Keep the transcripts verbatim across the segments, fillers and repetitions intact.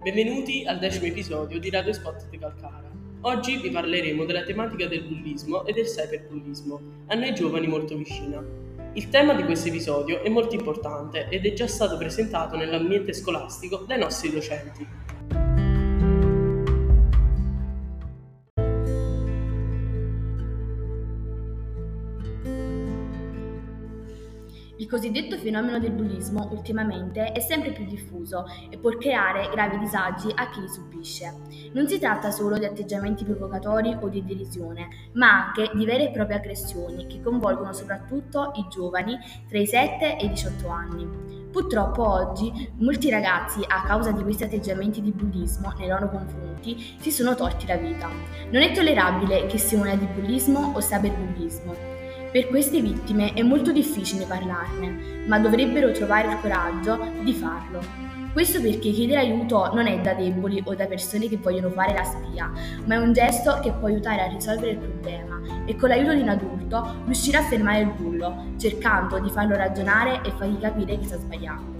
Benvenuti al decimo episodio di Radio Spot di Calcara. Oggi vi parleremo della tematica del bullismo e del cyberbullismo, a noi giovani molto vicina. Il tema di questo episodio è molto importante ed è già stato presentato nell'ambiente scolastico dai nostri docenti. Il cosiddetto fenomeno del bullismo ultimamente è sempre più diffuso e può creare gravi disagi a chi li subisce. Non si tratta solo di atteggiamenti provocatori o di derisione, ma anche di vere e proprie aggressioni che coinvolgono soprattutto i giovani tra i sette e i diciotto anni. Purtroppo oggi molti ragazzi, a causa di questi atteggiamenti di bullismo nei loro confronti, si sono tolti la vita. Non è tollerabile che si una di bullismo o cyberbullismo. Per queste vittime è molto difficile parlarne, ma dovrebbero trovare il coraggio di farlo. Questo perché chiedere aiuto non è da deboli o da persone che vogliono fare la spia, ma è un gesto che può aiutare a risolvere il problema e con l'aiuto di un adulto riuscire a fermare il bullo, cercando di farlo ragionare e fargli capire che sta sbagliando.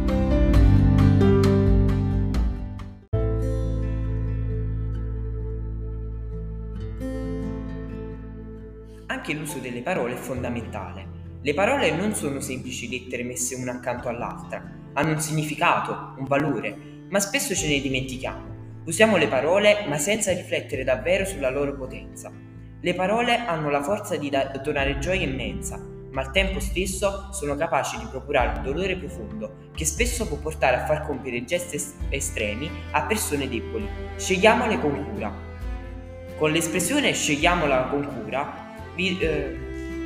Anche l'uso delle parole è fondamentale. Le parole non sono semplici lettere messe una accanto all'altra, hanno un significato, un valore, ma spesso ce ne dimentichiamo. Usiamo le parole ma senza riflettere davvero sulla loro potenza. Le parole hanno la forza di da- donare gioia immensa, ma al tempo stesso sono capaci di procurare un dolore profondo che spesso può portare a far compiere gesti es- estremi a persone deboli. Scegliamole con cura. Con l'espressione scegliamola con cura Vi, eh...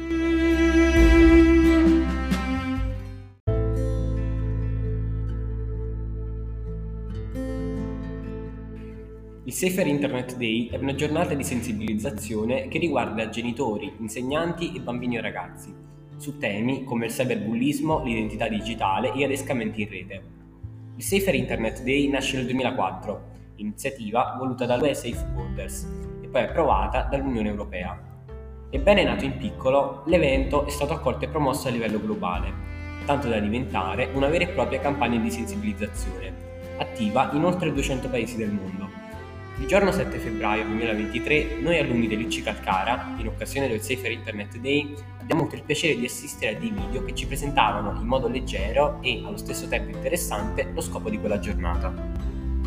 Il Safer Internet Day è una giornata di sensibilizzazione che riguarda genitori, insegnanti e bambini e ragazzi su temi come il cyberbullismo, l'identità digitale e gli adescamenti in rete. Il Safer Internet Day nasce nel duemilaquattro, iniziativa voluta dall'U E Safe Borders e poi approvata dall'Unione Europea. Ebbene nato in piccolo, l'evento è stato accolto e promosso a livello globale, tanto da diventare una vera e propria campagna di sensibilizzazione, attiva in oltre duecento paesi del mondo. Il giorno sette febbraio duemilaventitré, noi alunni dell'U C Calcara, in occasione del Safer Internet Day, abbiamo avuto il piacere di assistere a dei video che ci presentavano in modo leggero e allo stesso tempo interessante lo scopo di quella giornata.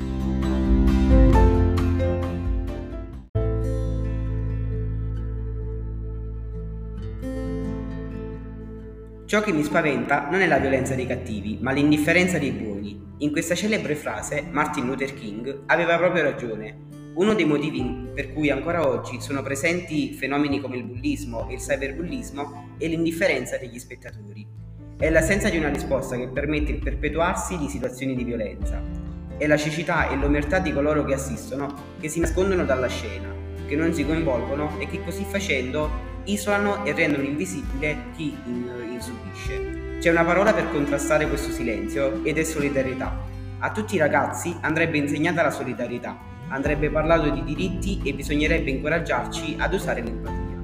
Ciò che mi spaventa non è la violenza dei cattivi, ma l'indifferenza dei buoni. In questa celebre frase Martin Luther King aveva proprio ragione. Uno dei motivi per cui ancora oggi sono presenti fenomeni come il bullismo e il cyberbullismo è l'indifferenza degli spettatori. È l'assenza di una risposta che permette il perpetuarsi di situazioni di violenza. È la cecità e l'omertà di coloro che assistono, che si nascondono dalla scena, che non si coinvolgono e che così facendo isolano e rendono invisibile chi in, in subisce. C'è una parola per contrastare questo silenzio ed è solidarietà. A tutti i ragazzi andrebbe insegnata la solidarietà, andrebbe parlato di diritti e bisognerebbe incoraggiarci ad usare l'empatia.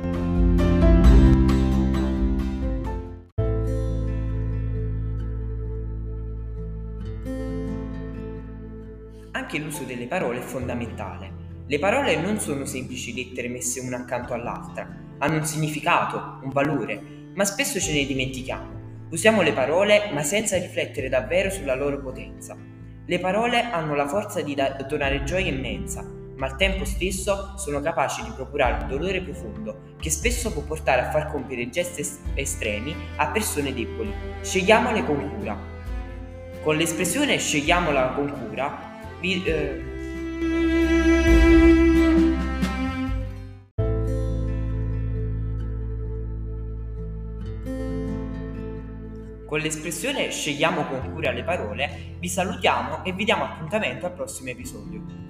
Anche l'uso delle parole è fondamentale. Le parole non sono semplici lettere messe una accanto all'altra, hanno un significato, un valore, ma spesso ce ne dimentichiamo. Usiamo le parole ma senza riflettere davvero sulla loro potenza. Le parole hanno la forza di da- donare gioia immensa, ma al tempo stesso sono capaci di procurare un dolore profondo che spesso può portare a far compiere gesti es- estremi a persone deboli. Scegliamole con cura. Con l'espressione scegliamola con cura vi, eh... Con l'espressione scegliamo con cura le parole, vi salutiamo e vi diamo appuntamento al prossimo episodio.